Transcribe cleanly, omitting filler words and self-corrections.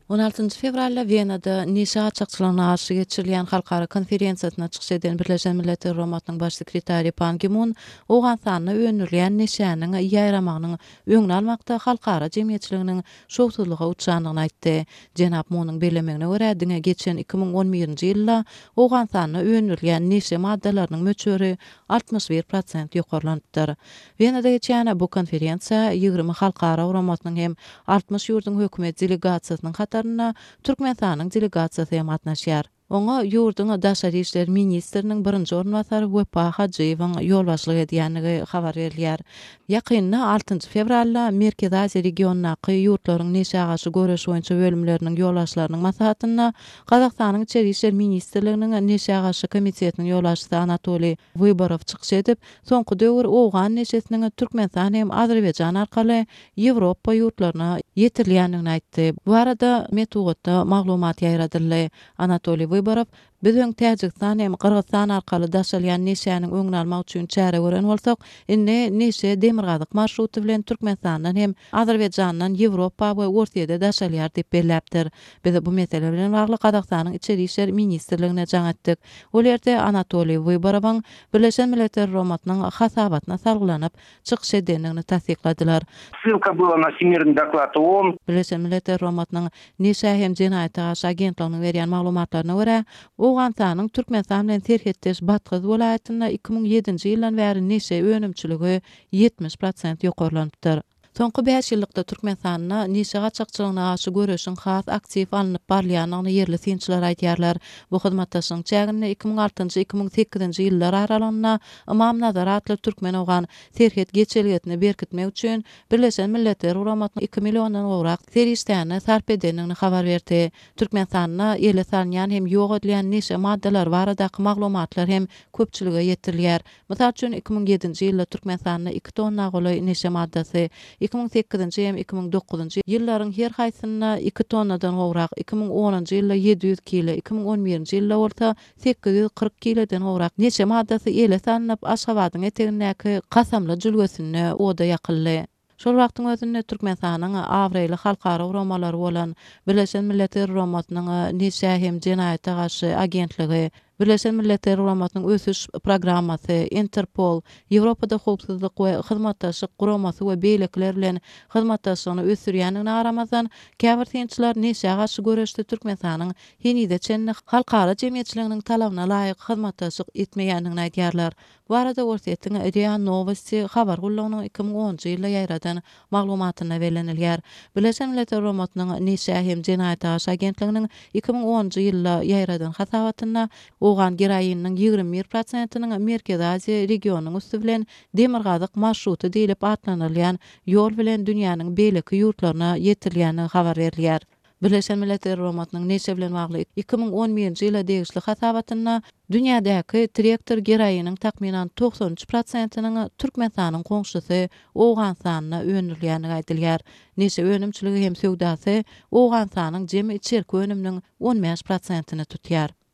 16 fevralda Venada Nişa açıkçılığına aşı geçirilýän halkara konferensiýasyna çykyş eden Birleşen Milletler Romatynyň baş sekretari Pan Ki-moon Owganstanyna öňürlýän nişanyň ýaýramagynyň öňüni almakda halkara jemgyýetçiliginiň şowsuzlyga uçýandygyny aýtdy. Jenap Moonyň bellemegine görä diňe geçen 2011-nji ýylda Owganstanyna öňürlýän nişe maddalarynyň möçüri 61% ýokarlanypdyr. Venada geçýän bu konferensiýa 20 halkara Romatynyň hem 60 ýurdun hökümet delegasiýasynyň Türkmenistanyň delegasiýasy hem atnaşýar. Oňa ýurdun daşary işler ministriniň birinji ornwasary Wepa Hajyýewiň ýolbaşlyk edýänligi habar berilýär. Ýakynda 6 fevralda Merkez Aziýa regionunaky ýurtlaryň neşagaşy göreşi boýunça bölümleriniň ýolbaşlarynyň maslahatyna Gazakstanyň içeri işler ministrliginiň neşagaşy komitetiniň ýolbaşçysy Anatoliy Vyborov çykyş edip, soňky döwür Owgan neşesiniň Türkmenistan hem Azerbaýjan arkaly Ýewropa ýurtlaryna ýetirilýändigini aýtdy. Bu arada metugutda maglumat ýaýradyldy. Anatoliy Vyborov Bizim Täjikistan hem Kyrgyzstan arkaly daşalýan neşäniň öňüni almak üçin çäre gören bolsak, indi neşe demirgazyk marşruty bilen Türkmenistandan hem Azerbaýjandan Ýewropa we Ortaýa daşalýar diýip belläpdir. Biz bu mesele bilen bagly Gazakstanyň içeri işler ministrligine jaňatdyk. Ol ýerde Anatoliy Vyborovň Birleşen Milletler Romatynyň hasabatyna salgylanyp çykyş edenligini tasdikladylar. Ссылка была на всемирный доклад ООН. Birleşen Milletler Romatynyň neşe hem jenaýat aşy agentliginiň berýän maglumatlaryna görä, Owganstanyň Türkmenistan bilen serhetdeş Batkyz welaýatyna 2007-nji ýyldan bäri neşe önümçiligi 70% ýokarlanypdyr. Soňky 5 ýyllykda Türkmenistanyna neşe gaçakçylygyna aşy göreşiň has aktiv alınıp barlýanyny yerli synçylar aýdýarlar. Bu hyzmatdaşyň çägini 2006-2008-nji ýyllar aralygyna Imam Nazar adly türkmen ogan serhet geçelgetini berkitmek üçin Birleşen Milletler Romatynyň 2 million gowrak serişdäni sarp edenligini habar berdi. Türkmenistanyna ýele salynýan hem ýok edilen neşe maddalar baradaky maglumatlar hem köpçülige ýetirilýär. Mysal üçin 2007-nji ýylda Türkmenistanyna 2 tonna goly neşe maddasy, 2008-nji hem 2009-njy ýyllaryň her haýsyna 2 tonnadan gowrak, 2010-njy ýylda 700 kilo, 2011-nji ýylda bolsa 840 kilodan gowrak neşe maddasy ele salynıp Aşgabatyň etegindäki Kasamly jülgesine oda ýakyldy. Şol wagtyň özünde Türkmenistanyň awreýly halkara romalary bolan Birleşen Milletler Romatynyň neşe hem jenaýata garşy agentligi, Birleşen Milletler Romatynyň ösüş programmasy, Interpol, Ýewropada howpsuzlyk we hyzmatdaşlyk guramasy we beýlekler bilen hyzmatdaşlygyny ösürýändigini aramazdan käbir synçylar neşe garşy göreşde Türkmenistanyň henide çenli halkara jemgyýetçiliginiň talabyna laýyk hyzmatdaşlyk etmeýändigini aýdýarlar. Bu arada Ortaýa RIA Novosti habar gullagynyň 2010-njy ýylda ýaýradan maglumatyna belenilýär. Birleşen Milletler Romatynyň neşe hem jenaýat aşy agentliginiň 2010-njy ýylda ýaýradan hasabatyna Owgan geraýynyň 21%-nyň Merkez Aziýa regionunyň üstü bilen demirgazyk marşruty diýilip atlanylýan ýol bilen dünýäniň beýleki ýurtlaryna ýetirilýäni habar berilýär. Birleşen Milletler Romatynyň neşe bilen bagly 2011-nji ýyla degişli hasabatyna dünýädäki traktor geraýynyň takminan 93%-nyň Türkmenistanyň goňşusy Owganstanyna öňürlýäni aýdylýar. Neşe önümçiligi hem söwdasy Owganstanyň jemi içerki önüminiň 15%-ni tutýar.